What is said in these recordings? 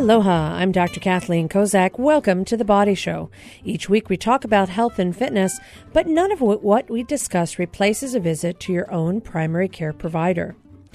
Aloha, I'm Dr. Kathleen Kozak. Welcome to The Body Show. Each week we talk about health and fitness, but none of what we discuss replaces a visit to your own primary care provider.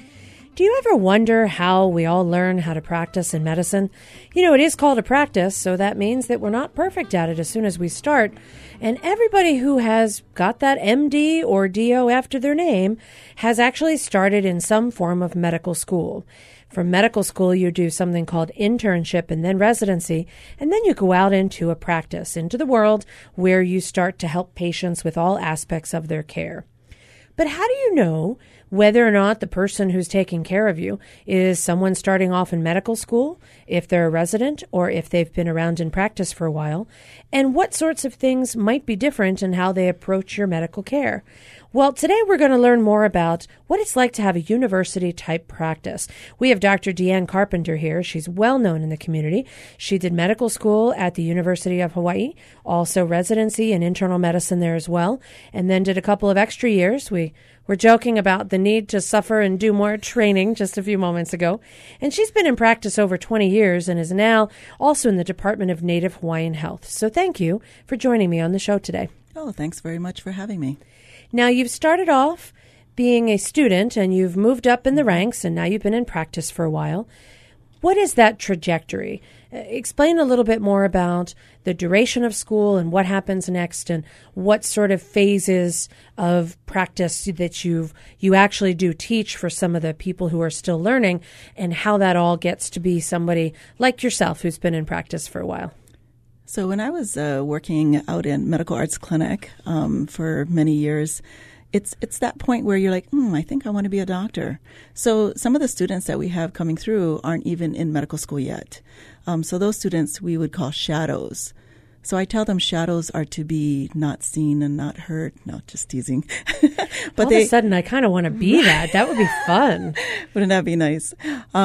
Do you ever wonder how we all learn how to practice in medicine? You know, it is called a practice, so that means that we're not perfect at it as soon as we start. And everybody who has got that MD or DO after their name has actually started in some form of medical school. From medical school, you do something called internship and then residency, and then you go out into a practice, into the world where you start to help patients with all aspects of their care. But how do you know whether or not the person who's taking care of you is someone starting off in medical school, if they're a resident, or if they've been around in practice for a while, and what sorts of things might be different in how they approach your medical care? Well, today we're going to learn more about what it's like to have a university-type practice. We have Dr. Deanne Carpenter here. She's well known in the community. She did medical school at the University of Hawaii, also residency in internal medicine there as well, and then did a couple of extra years. We were joking about the need to suffer and do more training just a few moments ago. And she's been in practice over 20 years and is now also in the Department of Native Hawaiian Health. So thank you for joining me on the show today. Oh, thanks very much for having me. Now, you've started off being a student and you've moved up in the ranks and now you've been in practice for a while. What is that trajectory? Explain a little bit more about the duration of school and what happens next and what sort of phases of practice that you actually do teach for some of the people who are still learning and how that all gets to be somebody like yourself who's been in practice for a while. So when I was working out in medical arts clinic for many years, it's that point where you're like, I think I want to be a doctor. So some of the students that we have coming through aren't even in medical school yet. So those students we would call shadows. So I tell them shadows are to be not seen and not heard. No, just teasing. But all of a sudden, I kind of want to be that. That would be fun. Wouldn't that be nice?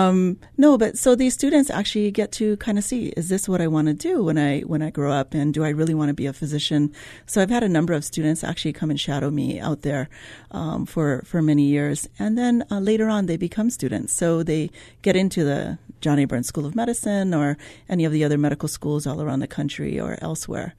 No, but so these students actually get to kind of see, is this what I want to do when I grow up? And do I really want to be a physician? So I've had a number of students actually come and shadow me out there for many years. And then later on, they become students. So they get into the John A. Burns School of Medicine or any of the other medical schools all around the country or elsewhere.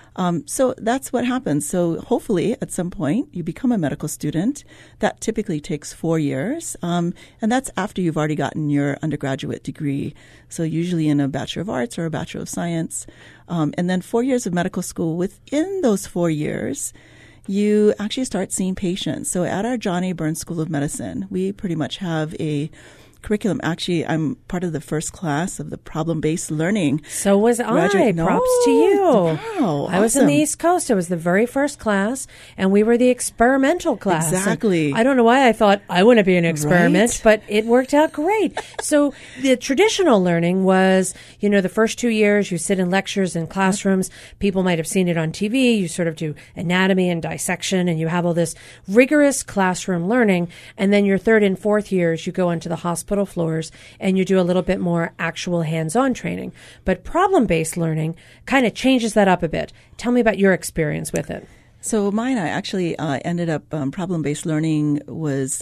So that's what happens. So hopefully at some point you become a medical student. That typically takes 4 years. And that's after you've already gotten your undergraduate degree. So usually in a Bachelor of Arts or a Bachelor of Science. And then 4 years of medical school. Within those 4 years, you actually start seeing patients. So at our John A. Burns School of Medicine, we pretty much have a curriculum. Actually, I'm part of the first class of the problem-based learning. So was I. Props to you. Wow, I was in the East Coast. It was the very first class, and we were the experimental class. Exactly. And I don't know why I thought I want to be an experiment, right? But it worked out great. So the traditional learning was, the first 2 years you sit in lectures in classrooms. People might have seen it on TV. You sort of do anatomy and dissection, and you have all this rigorous classroom learning. And then your third and fourth years, you go into the hospital floors and you do a little bit more actual hands-on training. But problem-based learning kind of changes that up a bit. Tell me about your experience with it. So mine, I actually ended up problem-based learning was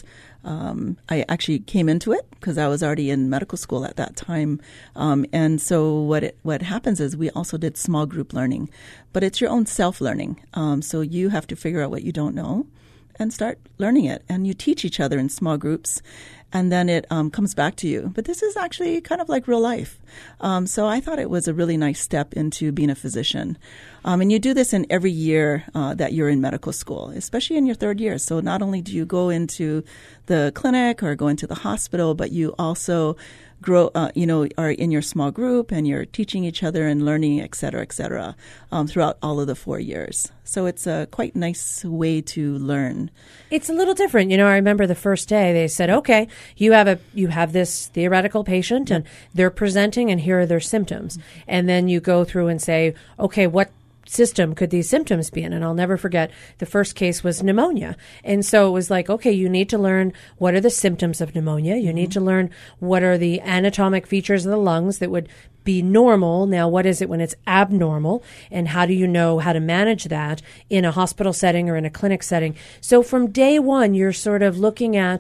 I actually came into it because I was already in medical school at that time. And so what happens is we also did small group learning, but it's your own self-learning. So you have to figure out what you don't know and start learning it. And you teach each other in small groups, and then it comes back to you. But this is actually kind of like real life. So I thought it was a really nice step into being a physician. And you do this in every year that you're in medical school, especially in your third year. So not only do you go into the clinic or go into the hospital, but you also grow, are in your small group and you're teaching each other and learning, et cetera, throughout all of the 4 years. So it's a quite nice way to learn. It's a little different. I remember the first day they said, okay, you have this theoretical patient and they're presenting and here are their symptoms. And then you go through and say, okay, what system could these symptoms be in? And I'll never forget, the first case was pneumonia. And so it was like, okay, you need to learn what are the symptoms of pneumonia. You need to learn what are the anatomic features of the lungs that would be normal. Now, what is it when it's abnormal? And how do you know how to manage that in a hospital setting or in a clinic setting? So from day one, you're sort of looking at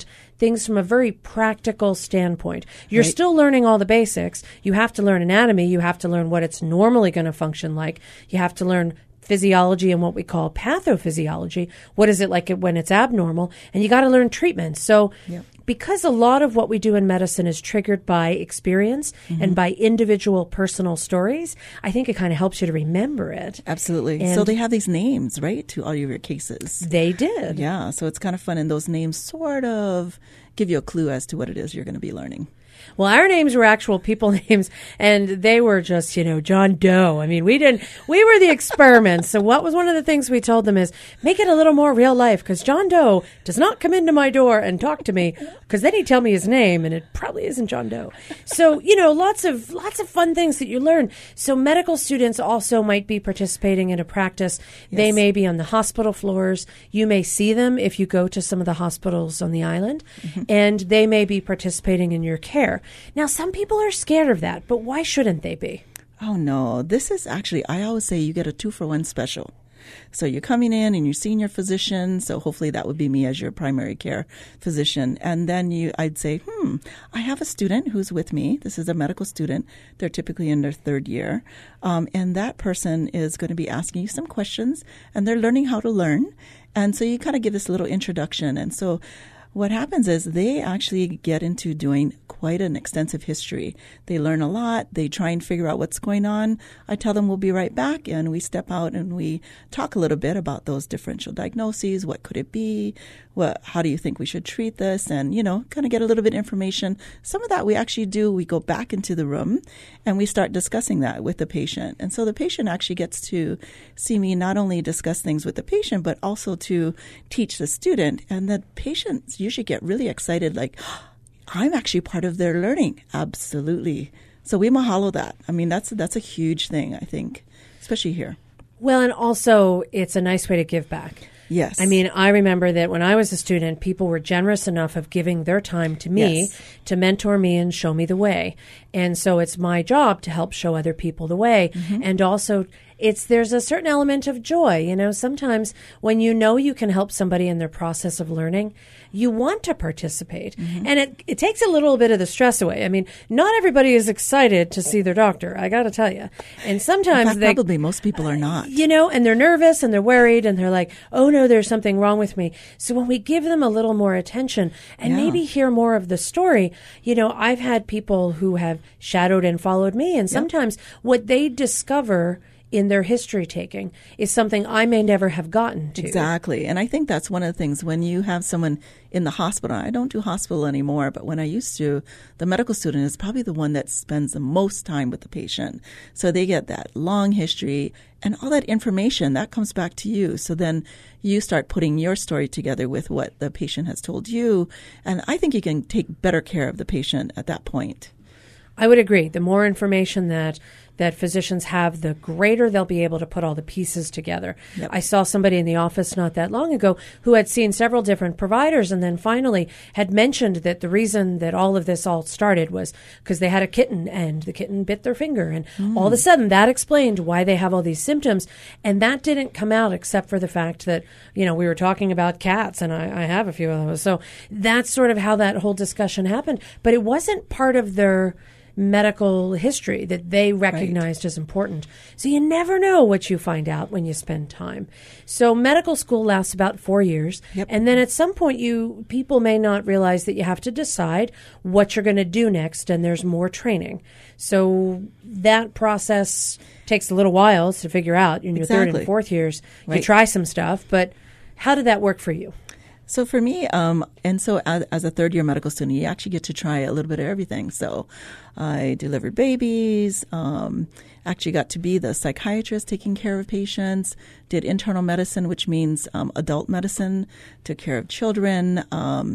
things from a very practical standpoint. You're Right. still learning all the basics. You have to learn anatomy. You have to learn what it's normally going to function like. You have to learn physiology and what we call pathophysiology. What is it like when it's abnormal? And you got to learn treatment. So because a lot of what we do in medicine is triggered by experience and by individual personal stories, I think it kind of helps you to remember it. Absolutely. And so they have these names, right, to all of your cases. They did. Yeah, so it's kind of fun, and those names sort of give you a clue as to what it is you're going to be learning. Well, our names were actual people names, and they were just, John Doe. I mean, we were the experiments. So what was one of the things we told them is make it a little more real life, because John Doe does not come into my door and talk to me, because then he'd tell me his name, and it probably isn't John Doe. So, lots of fun things that you learn. So medical students also might be participating in a practice. Yes. They may be on the hospital floors. You may see them if you go to some of the hospitals on the island, and they may be participating in your care. Now, some people are scared of that, but why shouldn't they be? Oh, no. This is actually, I always say you get a 2-for-1 special. So you're coming in and you're seeing your physician. So hopefully that would be me as your primary care physician. And then I'd say, I have a student who's with me. This is a medical student. They're typically in their 3rd year. And that person is going to be asking you some questions, and they're learning how to learn. And so you kind of give this little introduction. And so what happens is they actually get into doing quite an extensive history. They learn a lot. They try and figure out what's going on. I tell them we'll be right back, and we step out and we talk a little bit about those differential diagnoses. What could it be? How do you think we should treat this? And, kind of get a little bit of information. Some of that we actually do. We go back into the room and we start discussing that with the patient. And so the patient actually gets to see me not only discuss things with the patient, but also to teach the student. And the patients usually get really excited, like, I'm actually part of their learning. Absolutely. So we mahalo that. I mean, that's a huge thing, I think, especially here. Well, and also it's a nice way to give back. Yes. I mean, I remember that when I was a student, people were generous enough of giving their time to me to mentor me and show me the way. And so it's my job to help show other people the way. And also there's a certain element of joy. Sometimes when you can help somebody in their process of learning, you want to participate. And it takes a little bit of the stress away. I mean, not everybody is excited to see their doctor, I got to tell you. And sometimes probably most people are not. And they're nervous and they're worried and they're like, oh no, there's something wrong with me. So when we give them a little more attention and maybe hear more of the story, I've had people who have shadowed and followed me, and sometimes what they discover in their history taking is something I may never have gotten to. Exactly. And I think that's one of the things when you have someone in the hospital. I don't do hospital anymore, but when I used to, the medical student is probably the one that spends the most time with the patient. So they get that long history and all that information that comes back to you. So then you start putting your story together with what the patient has told you. And I think you can take better care of the patient at that point. I would agree. The more information that physicians have, the greater they'll be able to put all the pieces together. Yep. I saw somebody in the office not that long ago who had seen several different providers and then finally had mentioned that the reason that all of this all started was because they had a kitten and the kitten bit their finger. And all of a sudden that explained why they have all these symptoms. And that didn't come out except for the fact that, we were talking about cats, and I have a few of those. So that's sort of how that whole discussion happened. But it wasn't part of their medical history that they recognized as important. So you never know what you find out when you spend time. So medical school lasts about 4 years. Yep. And then at some point people may not realize that you have to decide what you're going to do next, and there's more training. So that process takes a little while to figure out in your 3rd and 4th years. You try some stuff, but how did that work for you? So for me, and so as a 3rd-year medical student, you actually get to try a little bit of everything. So I delivered babies, actually got to be the psychiatrist taking care of patients, did internal medicine, which means adult medicine, took care of children,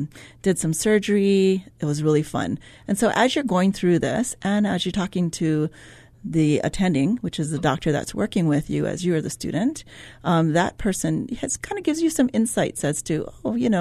did some surgery. It was really fun. And so as you're going through this and as you're talking to the attending, which is the doctor that's working with you as you're the student, that person kind of gives you some insights as to,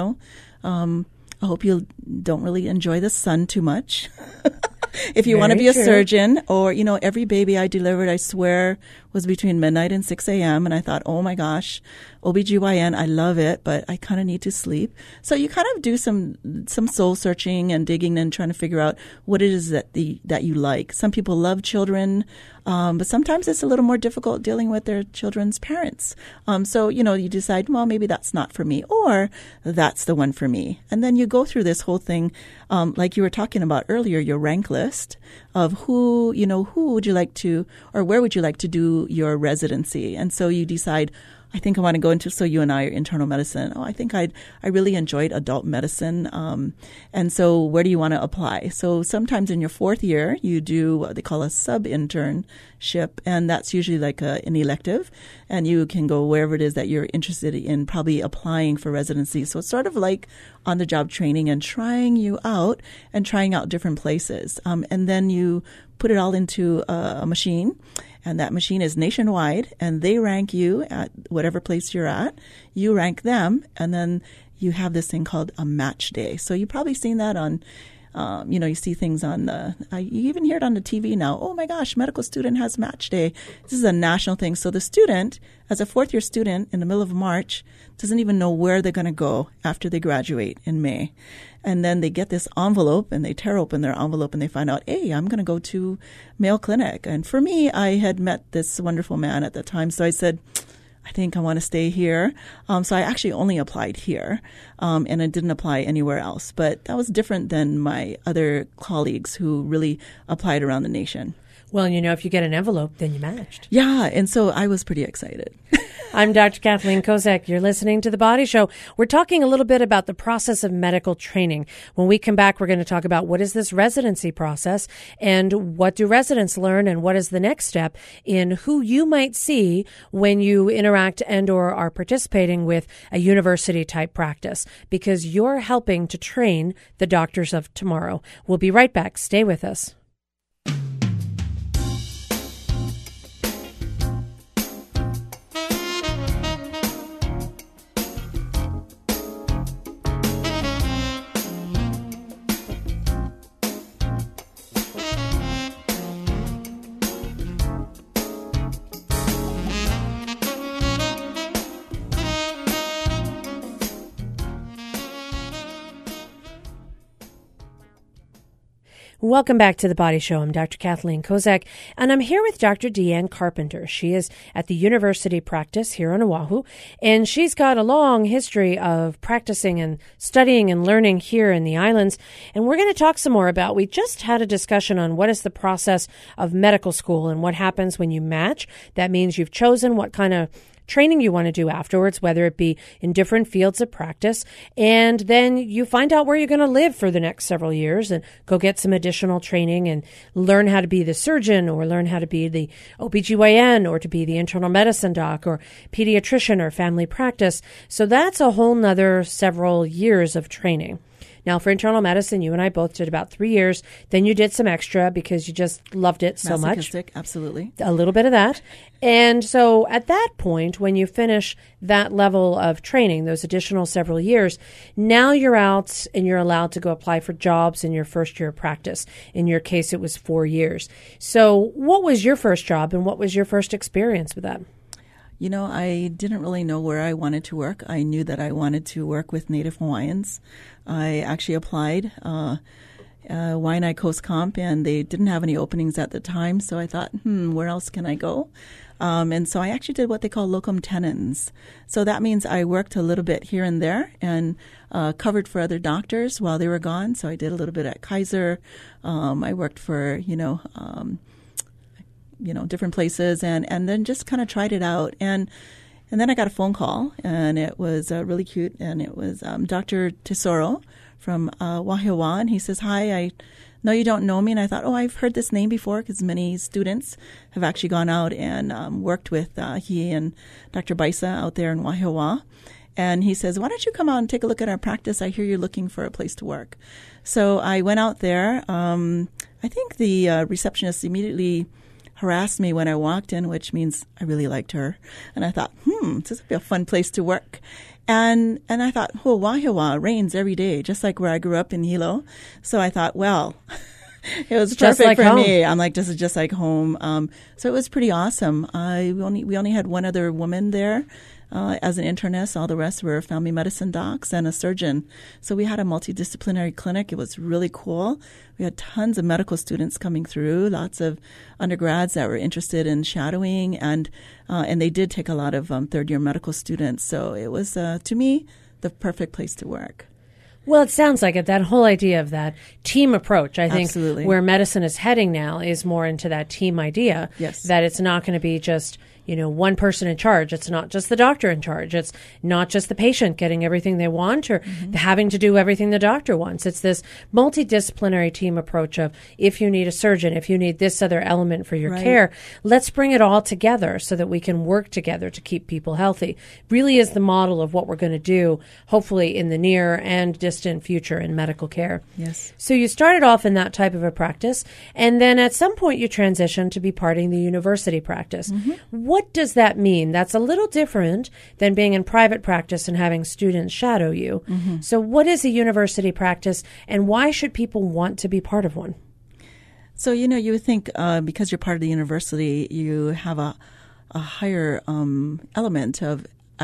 I hope you don't really enjoy the sun too much. If you want to be a surgeon, or, every baby I delivered, I swear, was between midnight and 6 a.m. And I thought, oh my gosh, OBGYN, I love it, but I kind of need to sleep. So you kind of do some soul searching and digging and trying to figure out what it is that you like. Some people love children, but sometimes it's a little more difficult dealing with their children's parents. So, you decide, well, maybe that's not for me, or that's the one for me. And then you go through this whole thing, like you were talking about earlier, your rank list of who would you like to, or where would you like to do your residency. And so you decide, I think I want to go into, so you and I are internal medicine. Oh, I think I really enjoyed adult medicine. And so where do you want to apply? So sometimes in your fourth year, you do what they call a sub-internship, and that's usually like an elective, and you can go wherever it is that you're interested in probably applying for residency. So it's sort of like on-the-job training and trying you out and trying out different places. And then you put it all into a machine, and that machine is nationwide, and they rank you at whatever place you're at. You rank them, and then you have this thing called a match day. So you've probably seen that on, you see things on you even hear it on the TV now. Oh my gosh, medical student has match day. This is a national thing. So the student, as a fourth-year student in the middle of March, doesn't even know where they're going to go after they graduate in May. And then they get this envelope, and they tear open their envelope, and they find out, hey, I'm going to go to Mayo Clinic. And for me, I had met this wonderful man at the time, so I said, I think I want to stay here. So I actually only applied here, and I didn't apply anywhere else. But that was different than my other colleagues who really applied around the nation. Well, if you get an envelope, then you matched. Yeah, and so I was pretty excited. I'm Dr. Kathleen Kozak. You're listening to The Body Show. We're talking a little bit about the process of medical training. When we come back, we're going to talk about what is this residency process and what do residents learn and what is the next step in who you might see when you interact and or are participating with a university-type practice, because you're helping to train the doctors of tomorrow. We'll be right back. Stay with us. Welcome back to The Body Show. I'm Dr. Kathleen Kozak, and I'm here with Dr. Deanne Carpenter. She is at the university practice here on Oahu, and she's got a long history of practicing and studying and learning here in the islands. And we're going to talk some more about, we just had a discussion on what is the process of medical school and what happens when you match. That means you've chosen what kind of training you want to do afterwards, whether it be in different fields of practice. And then you find out where you're going to live for the next several years and go get some additional training and learn how to be the surgeon or learn how to be the OBGYN or to be the internal medicine doc or pediatrician or family practice. So that's a whole nother several years of training. Now, for internal medicine, you and I both did about 3 years. Then you did some extra because you just loved it so much. Absolutely. A little bit of that. And so at that point, when you finish that level of training, those additional several years, now you're out and you're allowed to go apply for jobs in your first year of practice. In your case, it was 4 years. So what was your first job and what was your first experience with that? I didn't really know where I wanted to work. I knew that I wanted to work with Native Hawaiians. I actually applied Waianae Coast Comp, and they didn't have any openings at the time. So I thought, where else can I go? And so I actually did what they call locum tenens. So that means I worked a little bit here and there and covered for other doctors while they were gone. So I did a little bit at Kaiser. I worked for, different places and then just kind of tried it out. And then I got a phone call, and it was really cute. And it was Dr. Tesoro from Wahiawa. And he says, hi, I know you don't know me. And I thought, I've heard this name before because many students have actually gone out and worked with he and Dr. Baisa out there in Wahiawa. And he says, why don't you come out and take a look at our practice? I hear you're looking for a place to work. So I went out there. I think the receptionist immediately harassed me when I walked in, which means I really liked her. And I thought, this would be a fun place to work. And I thought, Wahiawa rains every day, just like where I grew up in Hilo. So I thought, well, It was just perfect like for home. me. I'm like, this is just like home. So it was pretty awesome. We only had one other woman there as an internist. All the rest were family medicine docs and a surgeon. So we had a multidisciplinary clinic. It was really cool. We had tons of medical students coming through, lots of undergrads that were interested in shadowing, and they did take a lot of third-year medical students. So it was, to me, the perfect place to work. Well, it sounds like it. That whole idea of that team approach, I think, Absolutely. where medicine is heading now is more into that team idea. Yes. That it's not going to be just, one person in charge. It's not just the doctor in charge. It's not just the patient getting everything they want or having to do everything the doctor wants. It's this multidisciplinary team approach of if you need a surgeon, if you need this other element for your care, let's bring it all together so that we can work together to keep people healthy. Really is the model of what we're going to do, hopefully in the near and distant future in medical care. Yes. So you started off in that type of a practice, and then at some point you transitioned to be parting the university practice. What does that mean? That's a little different than being in private practice and having students shadow you. So what is a university practice, and why should people want to be part of one? So, you would think because you're part of the university, you have a higher element of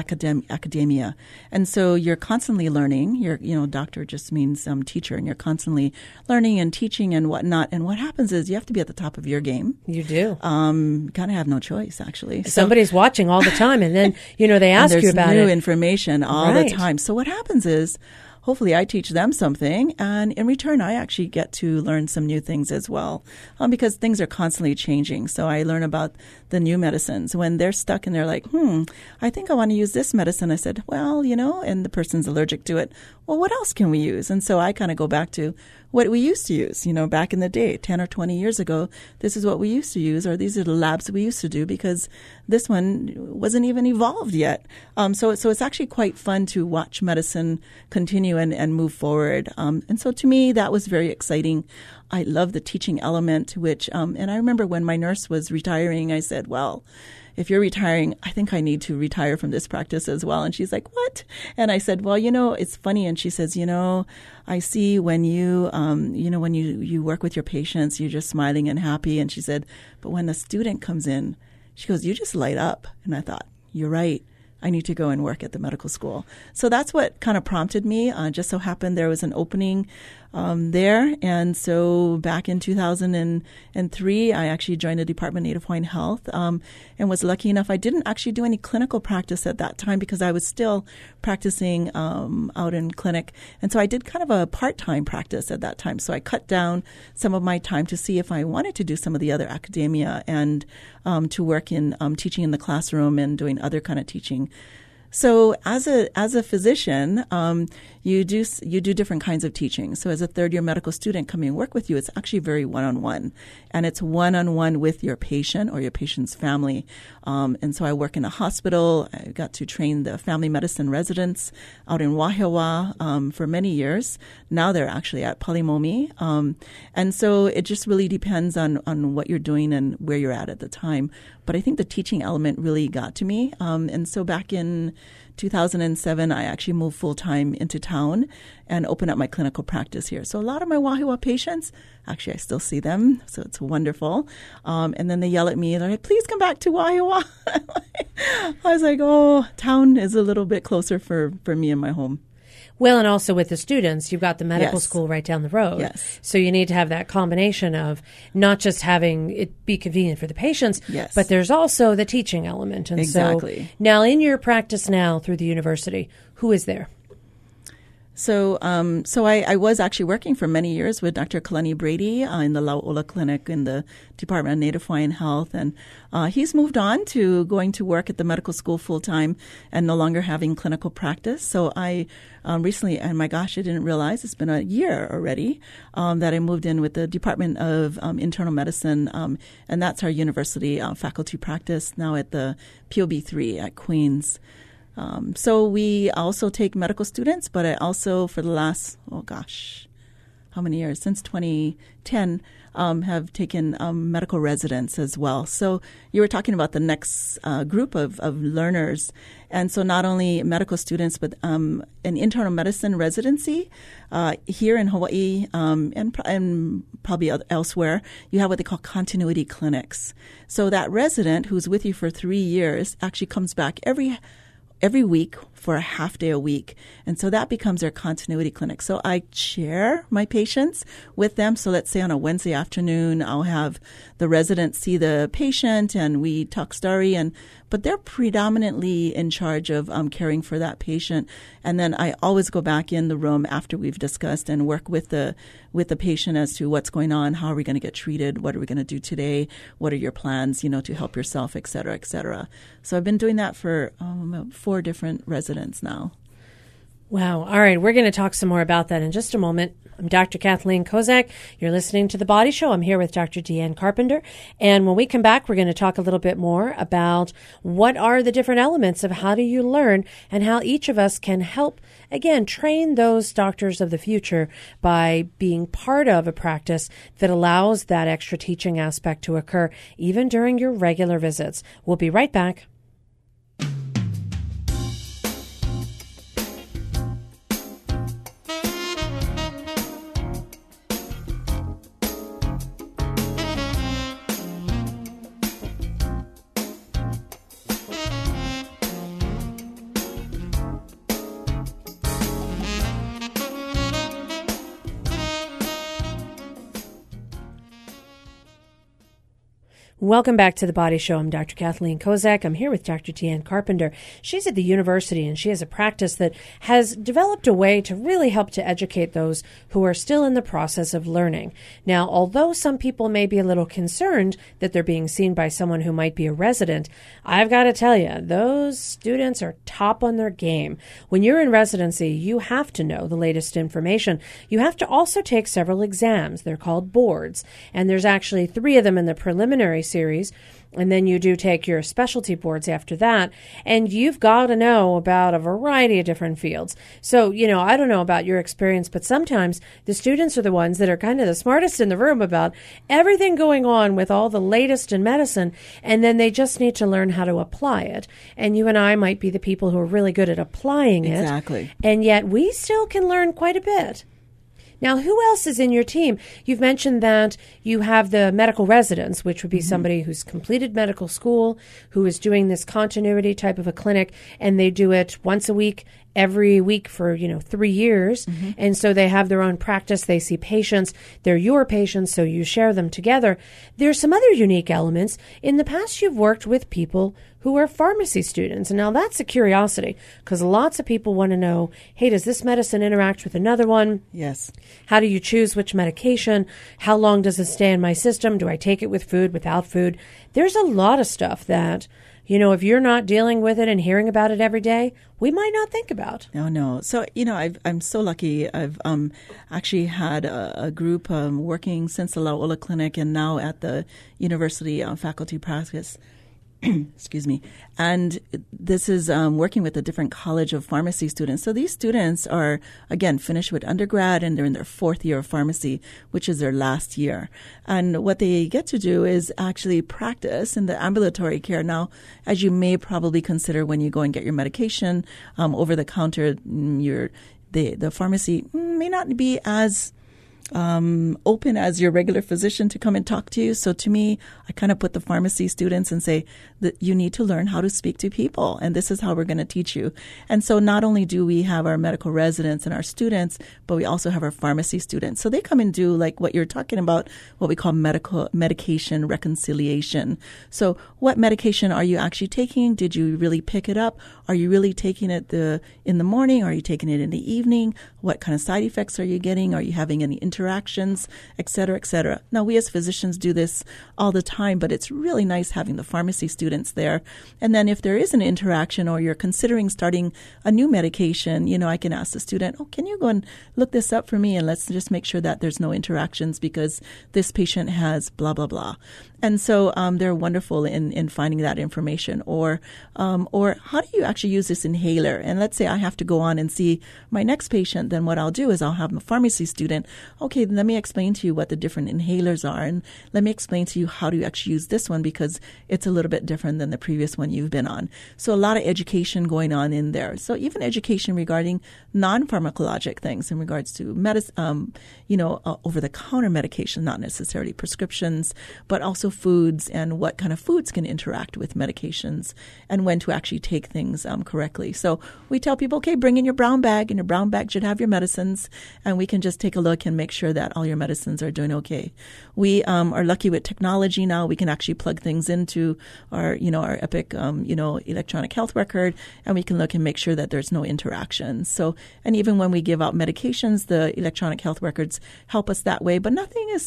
academia. And so you're constantly learning. Doctor just means teacher, and you're constantly learning and teaching and whatnot. And what happens is you have to be at the top of your game. You do. Kind of have no choice, actually. Somebody's watching all the time, and then, they ask you about it. There's new information all the time. So what happens is, hopefully I teach them something, and in return I actually get to learn some new things as well, because things are constantly changing. So I learn about the new medicines. When they're stuck and they're like, I think I want to use this medicine. I said, well, and the person's allergic to it. Well, what else can we use? And so I kind of go back to what we used to use, back in the day, 10 or 20 years ago. This is what we used to use, or these are the labs that we used to do, because this one wasn't even evolved yet. So it's actually quite fun to watch medicine continue and move forward. And so to me, that was very exciting. I love the teaching element, which, and I remember when my nurse was retiring, I said, well, if you're retiring, I think I need to retire from this practice as well. And she's like, what? And I said, well, it's funny. And she says, I see when you, when you work with your patients, you're just smiling and happy. And she said, but when a student comes in, she goes, you just light up. And I thought, you're right. I need to go and work at the medical school. So that's what kind of prompted me. Just so happened there was an opening there. And so back in 2003, I actually joined the Department of Native Hawaiian Health and was lucky enough. I didn't actually do any clinical practice at that time because I was still practicing out in clinic. And so I did kind of a part-time practice at that time. So I cut down some of my time to see if I wanted to do some of the other academia and to work in teaching in the classroom and doing other kind of teaching. So as a physician, you do different kinds of teaching. So as a third year medical student coming and work with you, it's actually very one-on-one, and it's one-on-one with your patient or your patient's family. And so I work in a hospital. I got to train the family medicine residents out in Wahiawa for many years. Now they're actually at Palimomi. And so it just really depends on what you're doing and where you're at the time. But I think the teaching element really got to me. And so back in 2007, I actually moved full-time into town and opened up my clinical practice here. So a lot of my Wahiawa patients, actually I still see them, so it's wonderful. And then they yell at me, they're like, please come back to Wahiawa. I was like, oh, town is a little bit closer for me and my home. Well, and also with the students, you've got the medical Yes. school right down the road. Yes. So you need to have that combination of not just having it be convenient for the patients, Yes. but there's also the teaching element. And Exactly. so now in your practice now through the university, who is there? So I was actually working for many years with Dr. Kalani Brady in the Lauola Clinic in the Department of Native Hawaiian Health. And he's moved on to going to work at the medical school full-time and no longer having clinical practice. So I recently, and my gosh, I didn't realize it's been a year already that I moved in with the Department of Internal Medicine. And that's our university faculty practice now at the POB3 at Queens. So we also take medical students, but I also, for the last, how many years? Since 2010, have taken medical residence as well. So you were talking about the next group of learners. And so not only medical students, but an internal medicine residency here in Hawaii and probably elsewhere, you have what they call continuity clinics. So that resident who's with you for 3 years actually comes back every week for a half day a week. And so that becomes their continuity clinic. So I share my patients with them. So let's say on a Wednesday afternoon, I'll have the resident see the patient and we talk story, but they're predominantly in charge of caring for that patient. And then I always go back in the room after we've discussed and work with the patient as to what's going on, how are we going to get treated, what are we going to do today, what are your plans, to help yourself, et cetera, et cetera. So I've been doing that for 4 different residents now. Wow. All right. We're going to talk some more about that in just a moment. I'm Dr. Kathleen Kozak. You're listening to The Body Show. I'm here with Dr. Deanne Carpenter. And when we come back, we're going to talk a little bit more about what are the different elements of how do you learn and how each of us can help, again, train those doctors of the future by being part of a practice that allows that extra teaching aspect to occur even during your regular visits. We'll be right back. Welcome back to The Body Show. I'm Dr. Kathleen Kozak. I'm here with Dr. Deanne Carpenter. She's at the university, and she has a practice that has developed a way to really help to educate those who are still in the process of learning. Now, although some people may be a little concerned that they're being seen by someone who might be a resident, I've got to tell you, those students are top on their game. When you're in residency, you have to know the latest information. You have to also take several exams. They're called boards, and there's actually 3 of them in the preliminary series, and then you do take your specialty boards after that, and you've got to know about a variety of different fields. So, I don't know about your experience, but sometimes the students are the ones that are kind of the smartest in the room about everything going on with all the latest in medicine, and then they just need to learn how to apply it. And you and I might be the people who are really good at applying it. Exactly. And yet we still can learn quite a bit. Now, who else is in your team? You've mentioned that you have the medical residents, which would be somebody who's completed medical school, who is doing this continuity type of a clinic, and they do it once a week, every week for, 3 years. And so they have their own practice. They see patients. They're your patients, so you share them together. There's some other unique elements. In the past, you've worked with people who are pharmacy students. And now that's a curiosity because lots of people want to know, hey, does this medicine interact with another one? Yes. How do you choose which medication? How long does it stay in my system? Do I take it with food, without food? There's a lot of stuff that, if you're not dealing with it and hearing about it every day, we might not think about. No. So, I'm so lucky. I've actually had a group working since the Lauola Clinic and now at the university faculty practice. Excuse me. And this is working with a different college of pharmacy students. So these students are, again, finished with undergrad and they're in their 4th year of pharmacy, which is their last year. And what they get to do is actually practice in the ambulatory care. Now, as you may probably consider when you go and get your medication over the counter, the pharmacy may not be as open as your regular physician to come and talk to you. So to me, I kind of put the pharmacy students and say that you need to learn how to speak to people, and this is how we're going to teach you. And so not only do we have our medical residents and our students, but we also have our pharmacy students. So they come and do like what you're talking about, what we call medication reconciliation. So what medication are you actually taking? Did you really pick it up? Are you really taking it in the morning? Are you taking it in the evening? What kind of side effects are you getting? Are you having any interactions, et cetera, et cetera? Now, we as physicians do this all the time, but it's really nice having the pharmacy students there. And then if there is an interaction or you're considering starting a new medication, I can ask the student, can you go and look this up for me? And let's just make sure that there's no interactions because this patient has blah, blah, blah. And so they're wonderful in finding that information. Or how do you actually use this inhaler? And let's say I have to go on and see my next patient. Then what I'll do is I'll have a pharmacy student. okay, let me explain to you what the different inhalers are, and let me explain to you how to actually use this one because it's a little bit different than the previous one you've been on. So a lot of education going on in there. So even education regarding non-pharmacologic things in regards to medicine, over-the-counter medication, not necessarily prescriptions, but also foods and what kind of foods can interact with medications and when to actually take things correctly. So we tell people, okay, bring in your brown bag, and your brown bag should have your medicines, and we can just take a look and make sure that all your medicines are doing okay. We are lucky with technology now. We can actually plug things into our Epic, electronic health record, and we can look and make sure that there's no interactions. So, and even when we give out medications, the electronic health records help us that way, but nothing is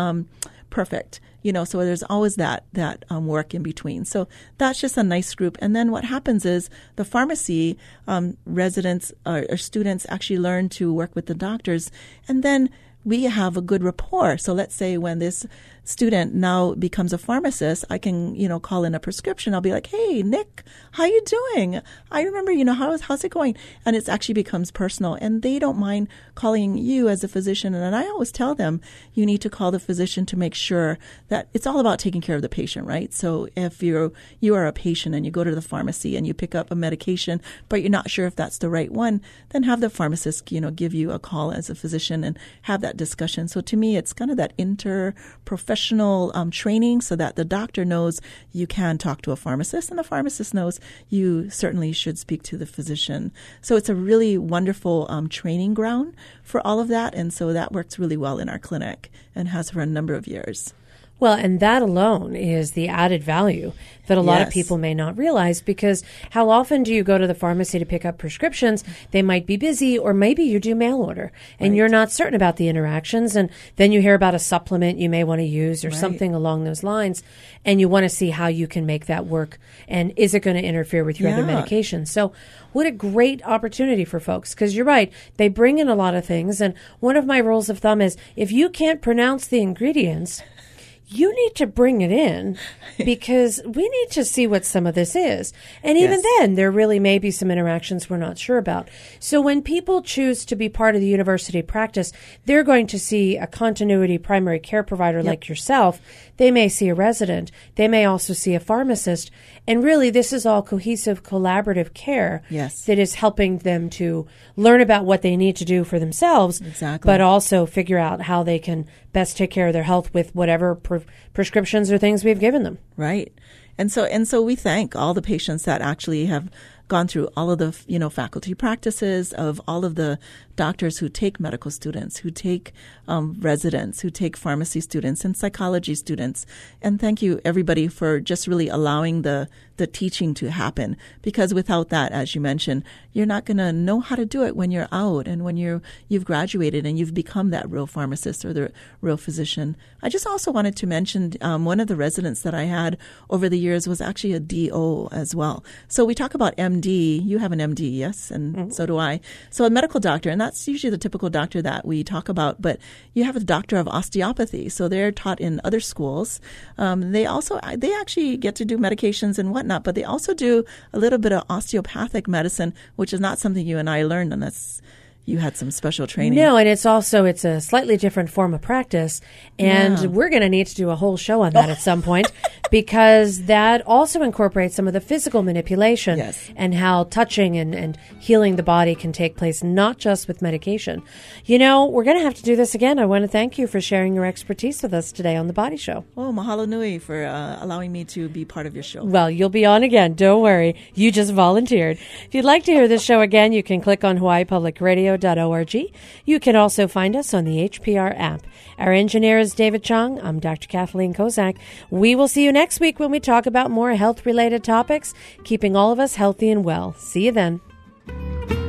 perfect. So there's always that work in between. So that's just a nice group. And then what happens is the pharmacy residents or students actually learn to work with the doctors, and then we have a good rapport. So let's say when this student now becomes a pharmacist, I can, call in a prescription. I'll be like, hey, Nick, how you doing? I remember, how's it going? And it actually becomes personal, and they don't mind calling you as a physician. And I always tell them, you need to call the physician to make sure that it's all about taking care of the patient, right? So if you are a patient and you go to the pharmacy and you pick up a medication, but you're not sure if that's the right one, then have the pharmacist, give you a call as a physician and have that discussion. So to me, it's kind of that interprofessional training so that the doctor knows you can talk to a pharmacist, and the pharmacist knows you certainly should speak to the physician. So it's a really wonderful training ground for all of that, and so that works really well in our clinic and has for a number of years. Well, and that alone is the added value that a lot of people may not realize, because how often do you go to the pharmacy to pick up prescriptions? They might be busy, or maybe you do mail order and you're not certain about the interactions. And then you hear about a supplement you may want to use or something along those lines. And you want to see how you can make that work. And is it going to interfere with your other medications? So what a great opportunity for folks, because you're right. They bring in a lot of things. And one of my rules of thumb is if you can't pronounce the ingredients, you need to bring it in, because we need to see what some of this is. And even then, there really may be some interactions we're not sure about. So when people choose to be part of the university practice, they're going to see a continuity primary care provider like yourself. They may see a resident. They may also see a pharmacist. And really, this is all cohesive, collaborative care that is helping them to learn about what they need to do for themselves, but also figure out how they can best take care of their health with whatever prescriptions or things we've given them. Right. And so we thank all the patients that actually have gone through all of the, faculty practices of all of the doctors who take medical students, who take residents, who take pharmacy students and psychology students. And thank you, everybody, for just really allowing the teaching to happen. Because without that, as you mentioned, you're not going to know how to do it when you're out and when you've graduated and you've become that real pharmacist or the real physician. I just also wanted to mention one of the residents that I had over the years was actually a DO as well. So we talk about MD. You have an MD, yes, and so do I. So a medical doctor, and that's usually the typical doctor that we talk about, but you have a doctor of osteopathy. So they're taught in other schools. They actually get to do medications and whatnot, but they also do a little bit of osteopathic medicine, which is not something you and I learned unless you had some special training. No, and it's a slightly different form of practice, and we're going to need to do a whole show on that at some point, because that also incorporates some of the physical manipulation and how touching and healing the body can take place, not just with medication. We're going to have to do this again. I want to thank you for sharing your expertise with us today on The Body Show. Oh, mahalo nui for allowing me to be part of your show. Well, you'll be on again. Don't worry. You just volunteered. If you'd like to hear this show again, you can click on HawaiiPublicRadio.org. You can also find us on the HPR app. Our engineer is David Chung. I'm Dr. Kathleen Kozak. We will see you next week when we talk about more health-related topics, keeping all of us healthy and well. See you then.